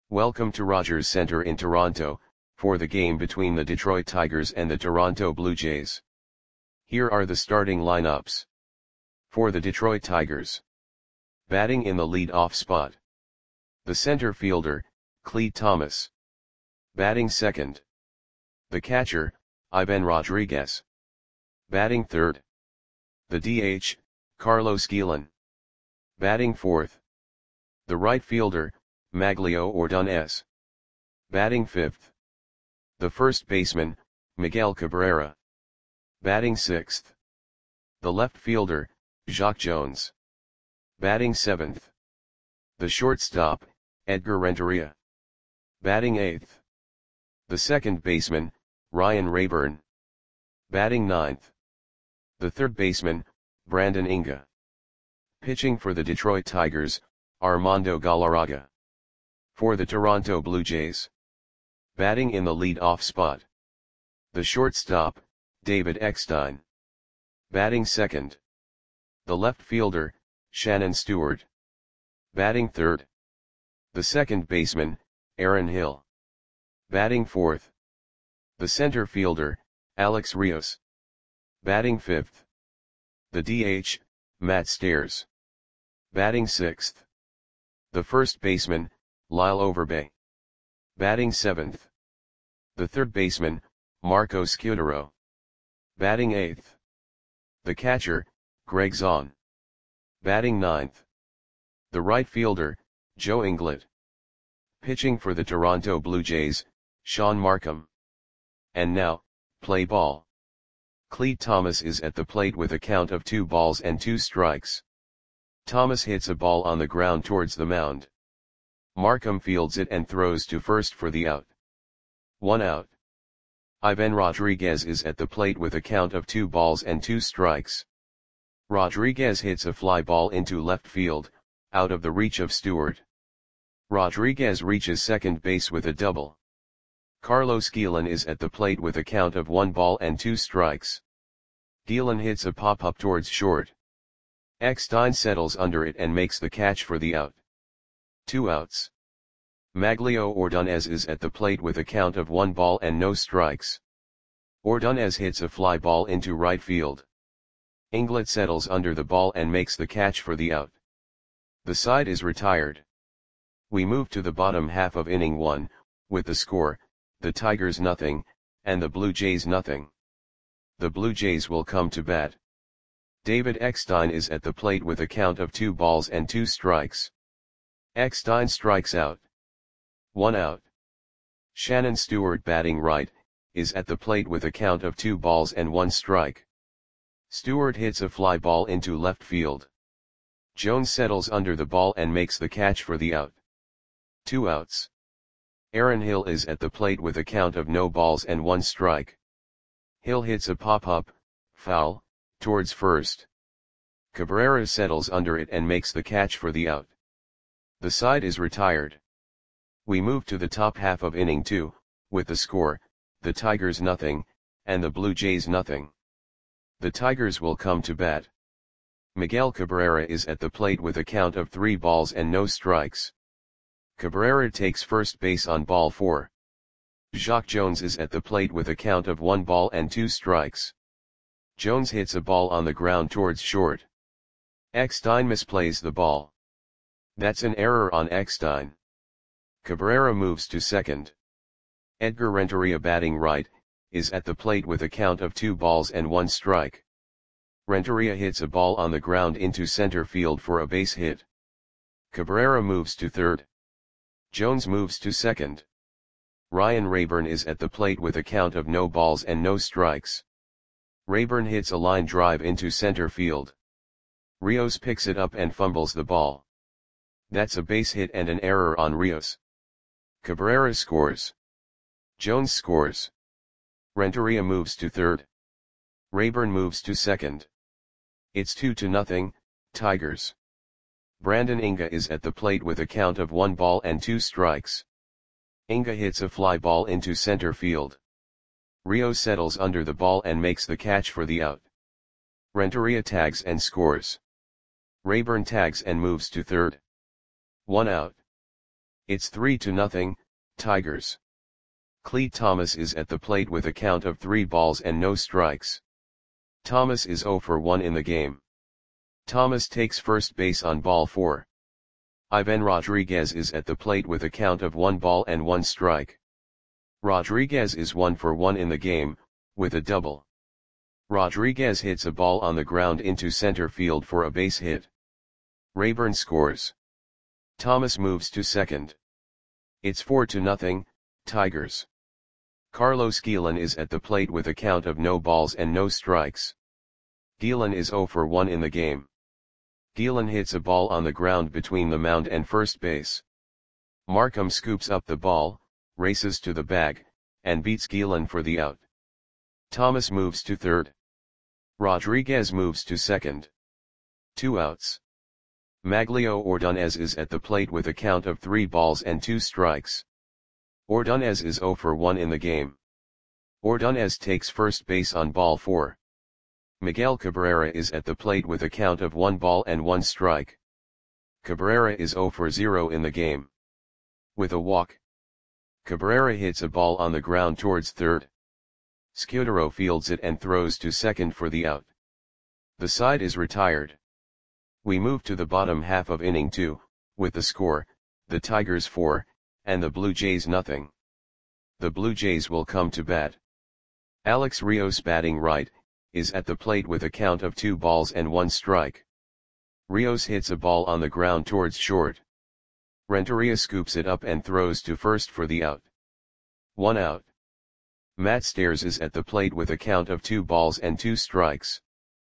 Welcome to Rogers Centre in Toronto, for the game between the Detroit Tigers and the Toronto Blue Jays. Here are the starting lineups. For the Detroit Tigers. Batting in the lead-off spot. The center fielder, Clete Thomas. Batting second. The catcher, Ivan Rodriguez. Batting third. The DH, Carlos Guillen. Batting fourth. The right fielder, Magglio Ordonez. Batting fifth. The first baseman, Miguel Cabrera. Batting sixth. The left fielder, Jacque Jones. Batting seventh. The shortstop, Edgar Renteria. Batting eighth. The second baseman, Ryan Raburn. Batting ninth. The third baseman, Brandon Inge. Pitching for the Detroit Tigers, Armando Galarraga. For the Toronto Blue Jays. Batting in the lead-off spot. The shortstop, David Eckstein. Batting second. The left fielder, Shannon Stewart. Batting third. The second baseman, Aaron Hill. Batting fourth. The center fielder, Alex Rios. Batting fifth. The DH, Matt Stairs. Batting sixth. The first baseman, Lyle Overbay. Batting seventh. The third baseman, Marco Scudero. Batting eighth. The catcher, Greg Zahn. Batting ninth. The right fielder, Joe Inglet. Pitching for the Toronto Blue Jays, Sean Markham. And now, play ball. Clete Thomas is at the plate with a count of 2 balls and 2 strikes. Thomas hits a ball on the ground towards the mound. Markham fields it and throws to first for the out. 1 out. Ivan Rodriguez is at the plate with a count of 2 balls and 2 strikes. Rodriguez hits a fly ball into left field, out of the reach of Stewart. Rodriguez reaches second base with a double. Carlos Guillen is at the plate with a count of 1 ball and 2 strikes. Guillen hits a pop-up towards short. Eckstein settles under it and makes the catch for the out. 2 outs. Magglio Ordonez is at the plate with a count of 1 ball and no strikes. Ordonez hits a fly ball into right field. Inglet settles under the ball and makes the catch for the out. The side is retired. We move to the bottom half of inning 1, with the score, the Tigers nothing, and the Blue Jays nothing. The Blue Jays will come to bat. David Eckstein is at the plate with a count of 2 balls and 2 strikes. Eckstein strikes out. 1 out. Shannon Stewart, batting right, is at the plate with a count of 2 balls and 1 strike. Stewart hits a fly ball into left field. Jones settles under the ball and makes the catch for the out. 2 outs. Aaron Hill is at the plate with a count of no balls and 1 strike. Hill hits a pop-up, foul, towards first. Cabrera settles under it and makes the catch for the out. The side is retired. We move to the top half of inning 2, with the score, the Tigers nothing, and the Blue Jays nothing. The Tigers will come to bat. Miguel Cabrera is at the plate with a count of 3 balls and no strikes. Cabrera takes first base on ball 4. Jacque Jones is at the plate with a count of 1 ball and 2 strikes. Jones hits a ball on the ground towards short. Eckstein misplays the ball. That's an error on Eckstein. Cabrera moves to second. Edgar Renteria, batting right, is at the plate with a count of 2 balls and 1 strike. Renteria hits a ball on the ground into center field for a base hit. Cabrera moves to third. Jones moves to second. Ryan Raburn is at the plate with a count of no balls and no strikes. Raburn hits a line drive into center field. Rios picks it up and fumbles the ball. That's a base hit and an error on Rios. Cabrera scores. Jones scores. Renteria moves to third. Raburn moves to second. It's 2-0, Tigers. Brandon Inge is at the plate with a count of 1 ball and 2 strikes. Inge hits a fly ball into center field. Rios settles under the ball and makes the catch for the out. Renteria tags and scores. Raburn tags and moves to third. 1 out. It's 3-0, Tigers. Clete Thomas is at the plate with a count of 3 balls and no strikes. Thomas is 0 for 1 in the game. Thomas takes first base on ball 4. Ivan Rodriguez is at the plate with a count of 1 ball and 1 strike. Rodriguez is 1 for 1 in the game, with a double. Rodriguez hits a ball on the ground into center field for a base hit. Rayburn scores. Thomas moves to second. It's 4-0, Tigers. Carlos Guillen is at the plate with a count of no balls and no strikes. Guillen is 0 for 1 in the game. Guillen hits a ball on the ground between the mound and first base. Markham scoops up the ball, races to the bag, and beats Guillen for the out. Thomas moves to third. Rodriguez moves to second. 2 outs. Maglio Ordonez is at the plate with a count of 3 balls and 2 strikes. Ordonez is 0 for 1 in the game. Ordonez takes first base on ball 4. Miguel Cabrera is at the plate with a count of 1 ball and 1 strike. Cabrera is 0 for 0 in the game. With a walk, Cabrera hits a ball on the ground towards third. Scudero fields it and throws to second for the out. The side is retired. We move to the bottom half of inning 2, with the score, the Tigers 4, and the Blue Jays nothing. The Blue Jays will come to bat. Alex Rios, batting right, is at the plate with a count of 2 balls and 1 strike. Rios hits a ball on the ground towards short. Renteria scoops it up and throws to first for the out. 1 out. Matt Stairs is at the plate with a count of 2 balls and 2 strikes.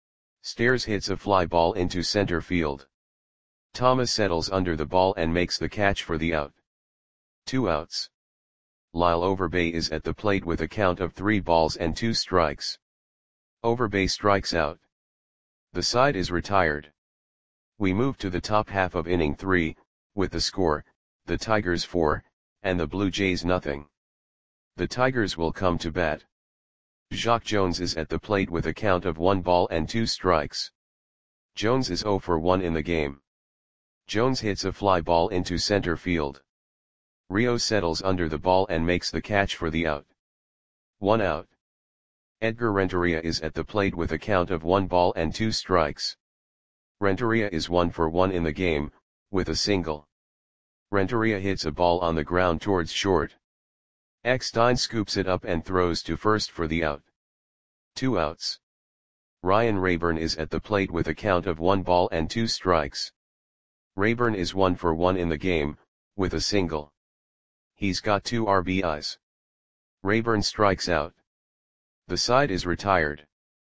Stairs hits a fly ball into center field. Thomas settles under the ball and makes the catch for the out. 2 outs. Lyle Overbay is at the plate with a count of 3 balls and 2 strikes. Overbay strikes out. The side is retired. We move to the top half of inning 3, with the score, the Tigers 4, and the Blue Jays nothing. The Tigers will come to bat. Jacque Jones is at the plate with a count of 1 ball and 2 strikes. Jones is 0 for 1 in the game. Jones hits a fly ball into center field. Rios settles under the ball and makes the catch for the out. 1 out. Edgar Renteria is at the plate with a count of 1 ball and 2 strikes. Renteria is 1 for 1 in the game, with a single. Renteria hits a ball on the ground towards short. Eckstein scoops it up and throws to first for the out. 2 outs. Ryan Rayburn is at the plate with a count of 1 ball and 2 strikes. Rayburn is 1 for 1 in the game, with a single. He's got 2 RBIs. Rayburn strikes out. The side is retired.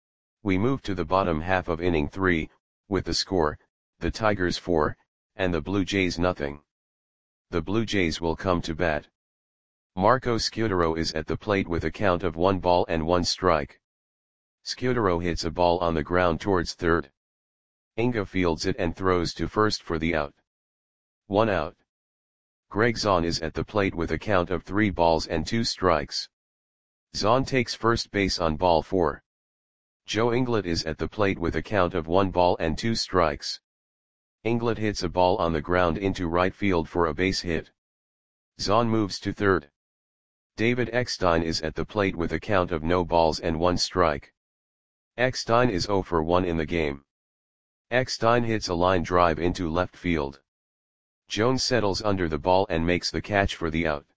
We move to the bottom half of inning 3, with the score, the Tigers 4, and the Blue Jays nothing. The Blue Jays will come to bat. Marco Scudero is at the plate with a count of 1 ball and 1 strike. Scudero hits a ball on the ground towards third. Inga fields it and throws to first for the out. 1 out. Greg Zahn is at the plate with a count of 3 balls and 2 strikes. Zahn takes first base on ball 4. Joe Inglet is at the plate with a count of 1 ball and 2 strikes. Inglet hits a ball on the ground into right field for a base hit. Zahn moves to third. David Eckstein is at the plate with a count of no balls and 1 strike. Eckstein is 0 for 1 in the game. Eckstein hits a line drive into left field. Jones settles under the ball and makes the catch for the out.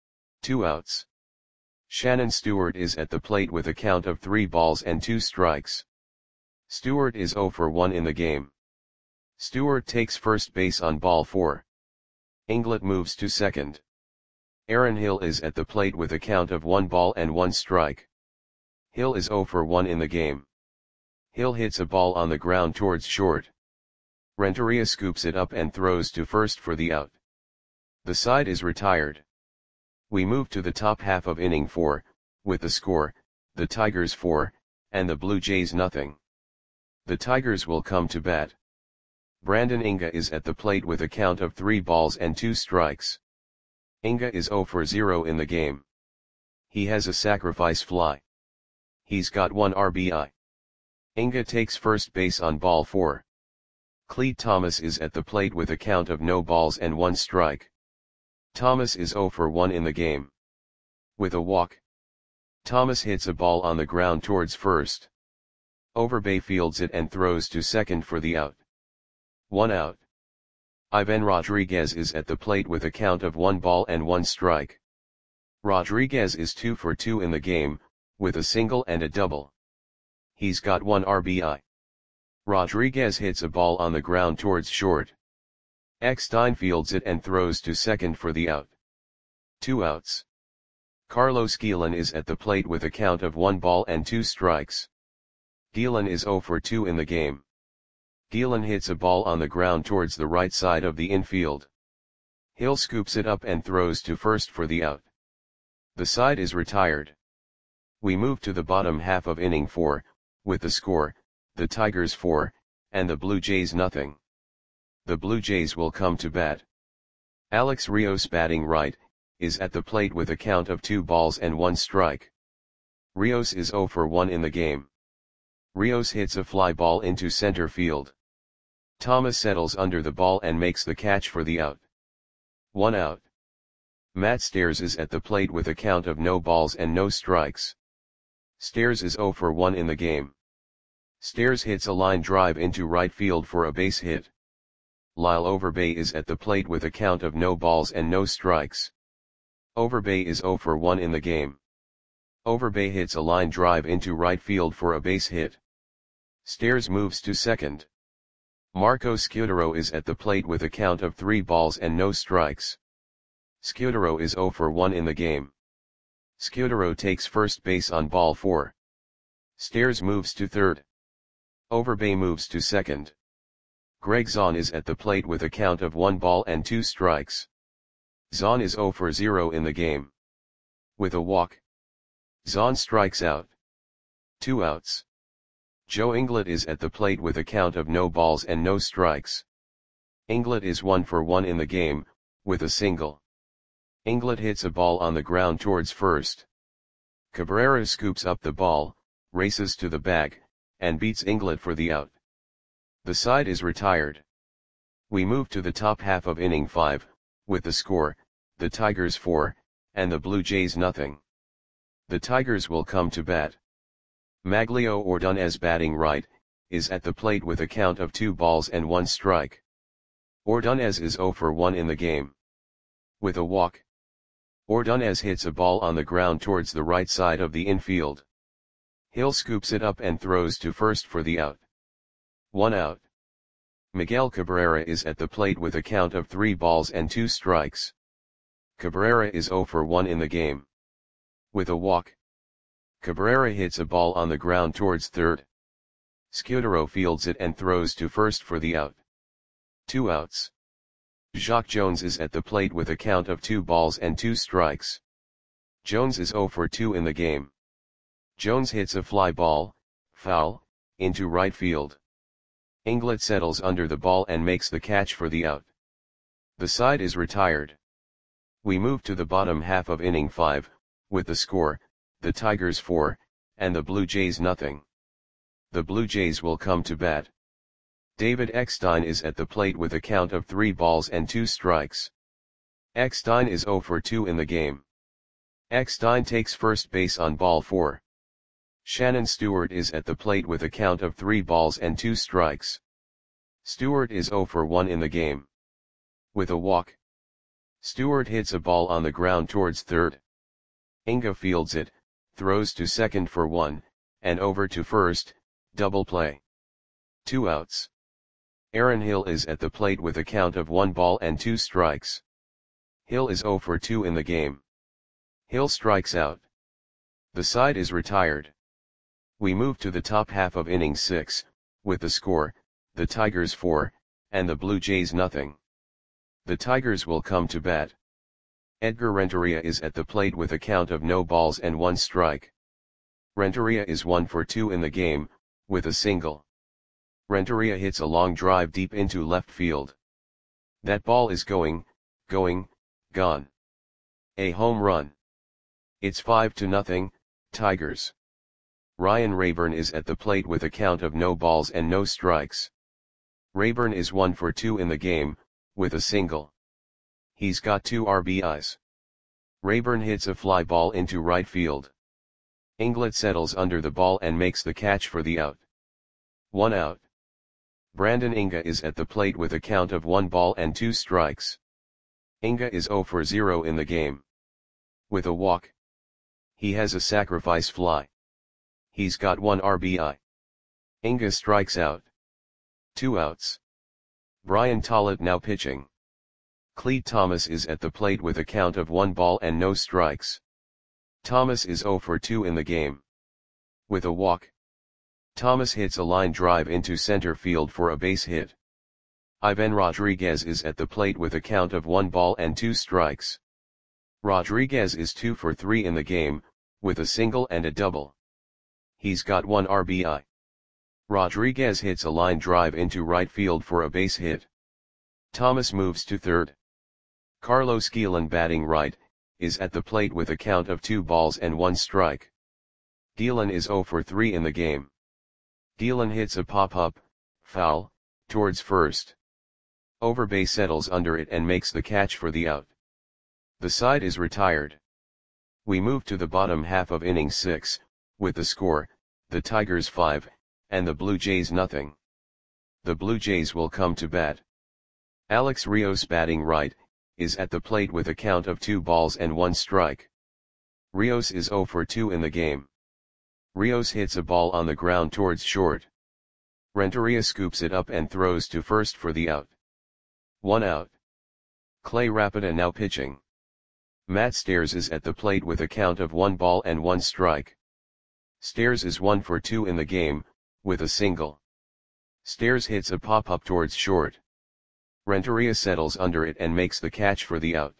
2 outs. Shannon Stewart is at the plate with a count of 3 balls and 2 strikes. Stewart is 0 for 1 in the game. Stewart takes first base on ball 4. Inglet moves to second. Aaron Hill is at the plate with a count of 1 ball and 1 strike. Hill is 0 for 1 in the game. Hill hits a ball on the ground towards short. Renteria scoops it up and throws to first for the out. The side is retired. We move to the top half of inning 4, with the score, the Tigers 4, and the Blue Jays nothing. The Tigers will come to bat. Brandon Inga is at the plate with a count of 3 balls and 2 strikes. Inga is 0 for 0 in the game. He has a sacrifice fly. He's got 1 RBI. Inga takes first base on ball 4. Clete Thomas is at the plate with a count of no balls and 1 strike. Thomas is 0 for 1 in the game. With a walk, Thomas hits a ball on the ground towards first. Overbay fields it and throws to second for the out. 1 out. Ivan Rodriguez is at the plate with a count of 1 ball and 1 strike. Rodriguez is 2 for 2 in the game, with a single and a double. He's got 1 RBI. Rodriguez hits a ball on the ground towards short. Eckstein fields it and throws to second for the out. 2 outs. Carlos Guillen is at the plate with a count of 1 ball and 2 strikes. Guillen is 0 for 2 in the game. Guillen hits a ball on the ground towards the right side of the infield. Hill scoops it up and throws to first for the out. The side is retired. We move to the bottom half of inning 4, with the score, the Tigers 4, and the Blue Jays nothing. The Blue Jays will come to bat. Alex Rios, batting right, is at the plate with a count of 2 balls and 1 strike. Rios is 0 for 1 in the game. Rios hits a fly ball into center field. Thomas settles under the ball and makes the catch for the out. 1 out. Matt Stairs is at the plate with a count of no balls and no strikes. Stairs is 0 for 1 in the game. Stairs hits a line drive into right field for a base hit. Lyle Overbay is at the plate with a count of no balls and no strikes. Overbay is 0 for 1 in the game. Overbay hits a line drive into right field for a base hit. Stairs moves to second. Marco Scudero is at the plate with a count of 3 balls and no strikes. Scudero is 0 for 1 in the game. Scudero takes first base on ball 4. Stairs moves to third. Overbay moves to second. Greg Zahn is at the plate with a count of 1 ball and 2 strikes. Zahn is 0 for 0 in the game. With a walk, Zahn strikes out. 2 outs. Joe Inglett is at the plate with a count of no balls and no strikes. Inglett is 1 for 1 in the game, with a single. Inglett hits a ball on the ground towards first. Cabrera scoops up the ball, races to the bag, and beats Inglett for the out. The side is retired. We move to the top half of inning 5, with the score, the Tigers 4, and the Blue Jays nothing. The Tigers will come to bat. Maglio Ordonez, batting right, is at the plate with a count of 2 balls and 1 strike. Ordonez is 0 for 1 in the game. With a walk, Ordonez hits a ball on the ground towards the right side of the infield. Hill scoops it up and throws to first for the out. 1 out. Miguel Cabrera is at the plate with a count of 3 balls and 2 strikes. Cabrera is 0 for 1 in the game. With a walk, Cabrera hits a ball on the ground towards third. Scudero fields it and throws to first for the out. 2 outs. Jacque Jones is at the plate with a count of 2 balls and 2 strikes. Jones is 0 for 2 in the game. Jones hits a fly ball, foul, into right field. Inglett settles under the ball and makes the catch for the out. The side is retired. We move to the bottom half of inning 5, with the score, the Tigers 4, and the Blue Jays nothing. The Blue Jays will come to bat. David Eckstein is at the plate with a count of 3 balls and 2 strikes. Eckstein is 0 for 2 in the game. Eckstein takes first base on ball 4. Shannon Stewart is at the plate with a count of 3 balls and 2 strikes. Stewart is 0 for 1 in the game. With a walk, Stewart hits a ball on the ground towards third. Inga fields it, throws to second for 1, and over to first, double play. 2 outs. Aaron Hill is at the plate with a count of 1 ball and 2 strikes. Hill is 0 for 2 in the game. Hill strikes out. The side is retired. We move to the top half of inning 6, with the score, the Tigers 4, and the Blue Jays nothing. The Tigers will come to bat. Edgar Renteria is at the plate with a count of no balls and 1 strike. Renteria is 1 for 2 in the game, with a single. Renteria hits a long drive deep into left field. That ball is gone. A home run. It's 5-0, Tigers. Ryan Rayburn is at the plate with a count of no balls and no strikes. Rayburn is 1 for 2 in the game, with a single. He's got 2 RBIs. Rayburn hits a fly ball into right field. Inglet settles under the ball and makes the catch for the out. 1 out. Brandon Inga is at the plate with a count of 1 ball and 2 strikes. Inga is 0 for 0 in the game. With a walk. He has a sacrifice fly. He's got 1 RBI. Inga strikes out. 2 outs. Brian Tollett now pitching. Clete Thomas is at the plate with a count of 1 ball and no strikes. Thomas is 0 for 2 in the game. With a walk. Thomas hits a line drive into center field for a base hit. Ivan Rodriguez is at the plate with a count of 1 ball and 2 strikes. Rodriguez is 2 for 3 in the game, with a single and a double. He's got 1 RBI. Rodriguez hits a line drive into right field for a base hit. Thomas moves to third. Carlos Guillen, batting right, is at the plate with a count of 2 balls and 1 strike. Guillen is 0 for 3 in the game. Guillen hits a pop-up, foul, towards first. Overbay settles under it and makes the catch for the out. The side is retired. We move to the bottom half of inning 6, with the score, the Tigers 5, and the Blue Jays nothing. The Blue Jays will come to bat. Alex Rios, batting right, is at the plate with a count of 2 balls and 1 strike. Rios is 0 for 2 in the game. Rios hits a ball on the ground towards short. Renteria scoops it up and throws to first for the out. 1 out. Clay Rapida now pitching. Matt Stairs is at the plate with a count of 1 ball and 1 strike. Stairs is 1 for 2 in the game, with a single. Stairs hits a pop-up towards short. Renteria settles under it and makes the catch for the out.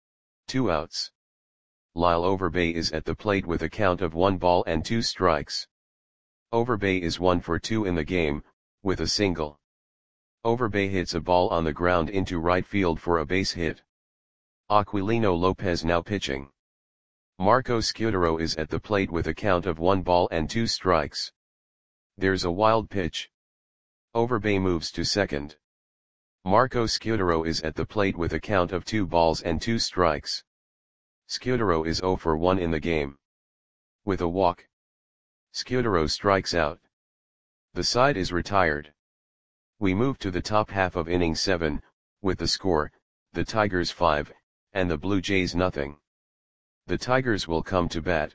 2 outs. Lyle Overbay is at the plate with a count of 1 ball and 2 strikes. Overbay is 1 for 2 in the game, with a single. Overbay hits a ball on the ground into right field for a base hit. Aquilino Lopez now pitching. Marco Scudero is at the plate with a count of 1 ball and 2 strikes. There's a wild pitch. Overbay moves to second. Marco Scudero is at the plate with a count of 2 balls and 2 strikes. Scudero is 0 for 1 in the game. With a walk. Scudero strikes out. The side is retired. We move to the top half of inning 7, with the score, the Tigers 5, and the Blue Jays nothing. The Tigers will come to bat.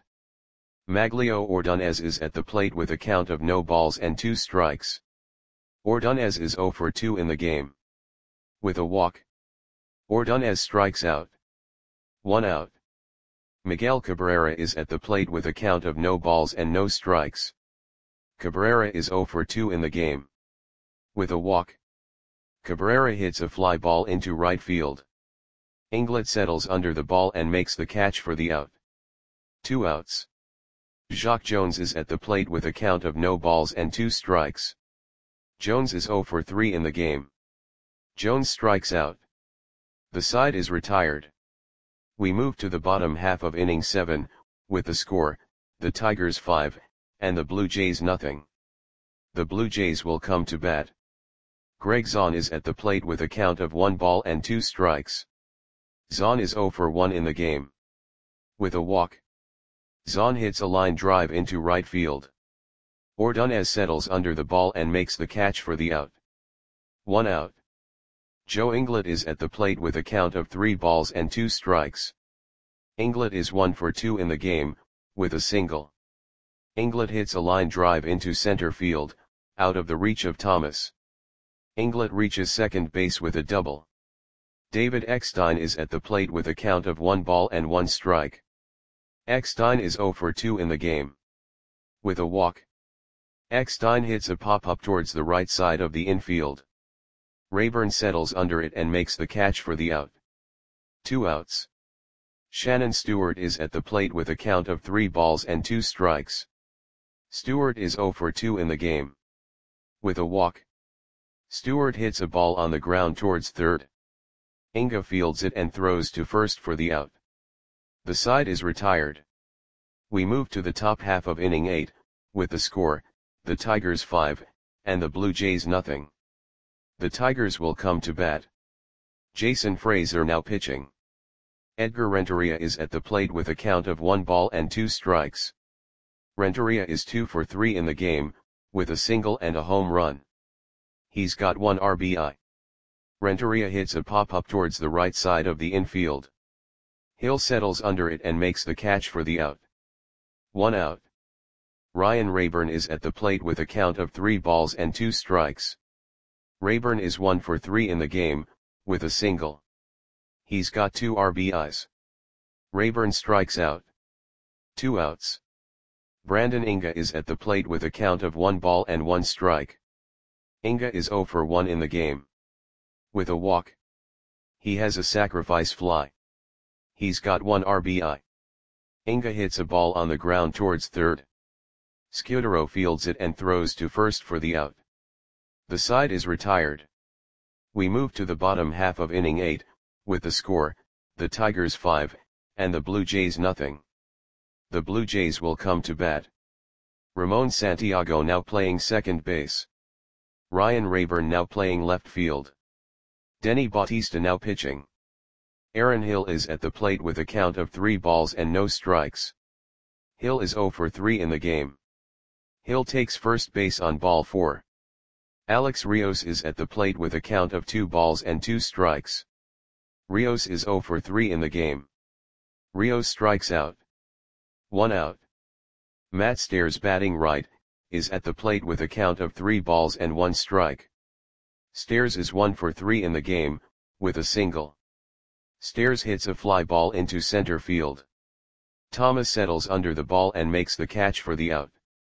Maglio Ordonez is at the plate with a count of no balls and 2 strikes. Ordonez is 0 for 2 in the game. With a walk. Ordonez strikes out. 1 out. Miguel Cabrera is at the plate with a count of no balls and no strikes. Cabrera is 0 for 2 in the game. With a walk. Cabrera hits a fly ball into right field. Inglet settles under the ball and makes the catch for the out. 2 outs. Jacque Jones is at the plate with a count of no balls and 2 strikes. Jones is 0 for 3 in the game. Jones strikes out. The side is retired. We move to the bottom half of inning 7, with the score, the Tigers 5, and the Blue Jays nothing. The Blue Jays will come to bat. Greg Zahn is at the plate with a count of 1 ball and 2 strikes. Zahn is 0 for 1 in the game. With a walk. Zahn hits a line drive into right field. Ordonez settles under the ball and makes the catch for the out. 1 out. Joe Inglet is at the plate with a count of 3 balls and 2 strikes. Inglet is 1 for 2 in the game, with a single. Inglet hits a line drive into center field, out of the reach of Thomas. Inglet reaches second base with a double. David Eckstein is at the plate with a count of 1 ball and 1 strike. Eckstein is 0 for 2 in the game. With a walk. Eckstein hits a pop-up towards the right side of the infield. Rayburn settles under it and makes the catch for the out. 2 outs. Shannon Stewart is at the plate with a count of 3 balls and 2 strikes. Stewart is 0 for 2 in the game. With a walk. Stewart hits a ball on the ground towards third. Inga fields it and throws to first for the out. The side is retired. We move to the top half of inning 8, with the score, the Tigers 5, and the Blue Jays nothing. The Tigers will come to bat. Jason Frazier now pitching. Edgar Renteria is at the plate with a count of 1 ball and 2 strikes. Renteria is 2 for 3 in the game, with a single and a home run. He's got 1 RBI. Renteria hits a pop-up towards the right side of the infield. Hill settles under it and makes the catch for the out. 1 out. Ryan Rayburn is at the plate with a count of 3 balls and 2 strikes. Rayburn is 1 for 3 in the game, with a single. He's got 2 RBIs. Rayburn strikes out. 2 outs. Brandon Inga is at the plate with a count of 1 ball and 1 strike. Inga is 0 for 1 in the game. With a walk. He has a sacrifice fly. He's got 1 RBI. Inga hits a ball on the ground towards third. Scudero fields it and throws to first for the out. The side is retired. We move to the bottom half of inning 8, with the score, the Tigers 5, and the Blue Jays nothing. The Blue Jays will come to bat. Ramon Santiago now playing second base. Ryan Rayburn now playing left field. Denny Bautista now pitching. Aaron Hill is at the plate with a count of 3 balls and no strikes. Hill is 0 for 3 in the game. Hill takes first base on ball 4. Alex Rios is at the plate with a count of 2 balls and 2 strikes. Rios is 0 for 3 in the game. Rios strikes out. 1 out. Matt Stairs batting right, is at the plate with a count of 3 balls and 1 strike. Stairs is 1 for 3 in the game, with a single. Stairs hits a fly ball into center field. Thomas settles under the ball and makes the catch for the out.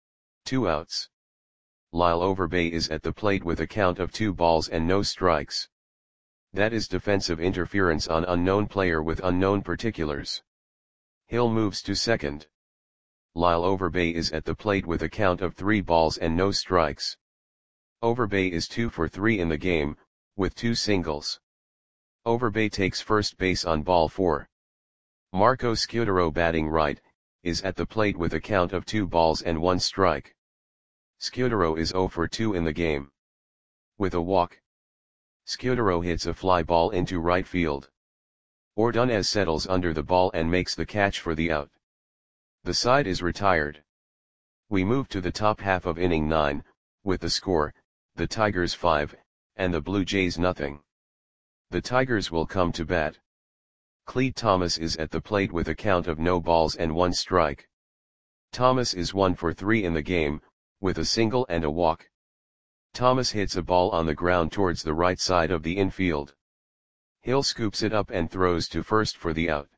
2 outs. Lyle Overbay is at the plate with a count of 2 balls and no strikes. That is defensive interference on unknown player with unknown particulars. Hill moves to second. Lyle Overbay is at the plate with a count of 3 balls and no strikes. Overbay is 2 for 3 in the game, with 2 singles. Overbay takes first base on ball 4. Marco Scudero batting right, is at the plate with a count of 2 balls and 1 strike. Scudero is 0 for 2 in the game. With a walk. Scudero hits a fly ball into right field. Ordonez settles under the ball and makes the catch for the out. The side is retired. We move to the top half of inning 9, with the score, the Tigers 5, and the Blue Jays nothing. The Tigers will come to bat. Clete Thomas is at the plate with a count of no balls and 1 strike. Thomas is 1 for 3 in the game, with a single and a walk. Thomas hits a ball on the ground towards the right side of the infield. Hill scoops it up and throws to first for the out.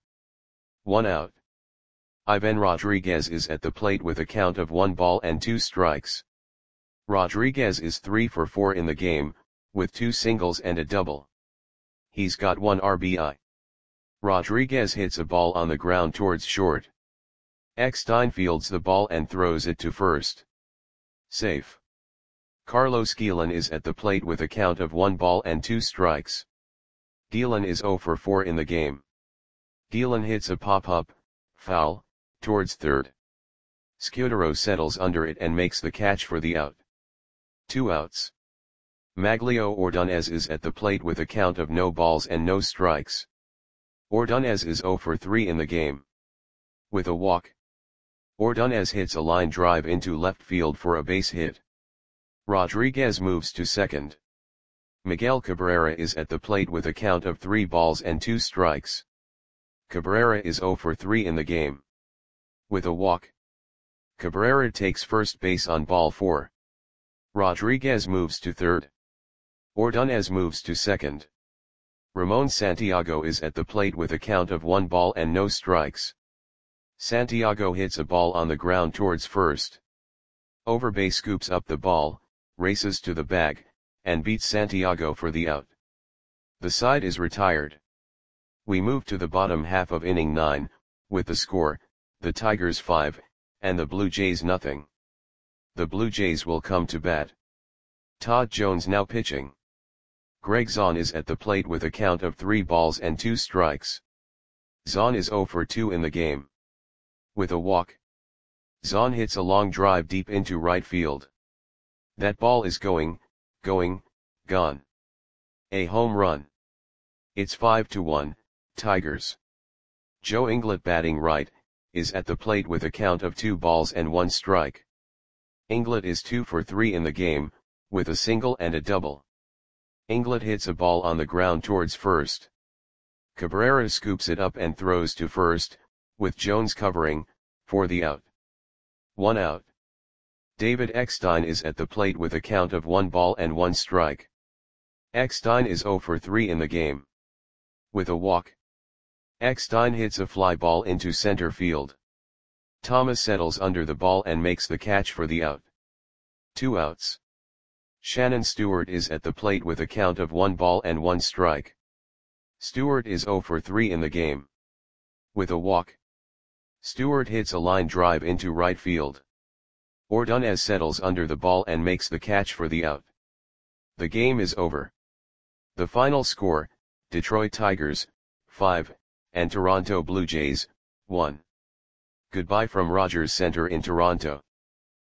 1 out. Ivan Rodriguez is at the plate with a count of 1 ball and 2 strikes. Rodriguez is 3 for 4 in the game, with 2 singles and a double. He's got 1 RBI. Rodriguez hits a ball on the ground towards short. Eckstein fields the ball and throws it to first. Safe. Carlos Guillen is at the plate with a count of 1 ball and 2 strikes. Guillen is 0 for 4 in the game. Guillen hits a pop-up, foul, towards third. Scudero settles under it and makes the catch for the out. 2 outs. Maglio Ordonez is at the plate with a count of no balls and no strikes. Ordonez is 0 for 3 in the game. With a walk. Ordonez hits a line drive into left field for a base hit. Rodriguez moves to second. Miguel Cabrera is at the plate with a count of 3 balls and 2 strikes. Cabrera is 0 for 3 in the game. With a walk. Cabrera takes first base on ball 4. Rodriguez moves to third. Ordonez moves to second. Ramon Santiago is at the plate with a count of 1 ball and no strikes. Santiago hits a ball on the ground towards first. Overbay scoops up the ball, races to the bag, and beats Santiago for the out. The side is retired. We move to the bottom half of inning 9, with the score, the Tigers 5, and the Blue Jays nothing. The Blue Jays will come to bat. Todd Jones now pitching. Greg Zahn is at the plate with a count of 3 balls and 2 strikes. Zahn is 0 for 2 in the game. With a walk. Zahn hits a long drive deep into right field. That ball is gone. A home run. It's 5-1, Tigers. Joe Inglet batting right, is at the plate with a count of 2 balls and 1 strike. Inglet is 2 for 3 in the game, with a single and a double. Inglet hits a ball on the ground towards first. Cabrera scoops it up and throws to first, with Jones covering, for the out. 1 out. David Eckstein is at the plate with a count of 1 ball and 1 strike. Eckstein is 0 for 3 in the game. With a walk. Eckstein hits a fly ball into center field. Thomas settles under the ball and makes the catch for the out. 2 outs. Shannon Stewart is at the plate with a count of 1 ball and 1 strike. Stewart is 0 for 3 in the game. With a walk. Stewart hits a line drive into right field. Ordonez settles under the ball and makes the catch for the out. The game is over. The final score, Detroit Tigers, 5, and Toronto Blue Jays, 1. Goodbye from Rogers Centre in Toronto.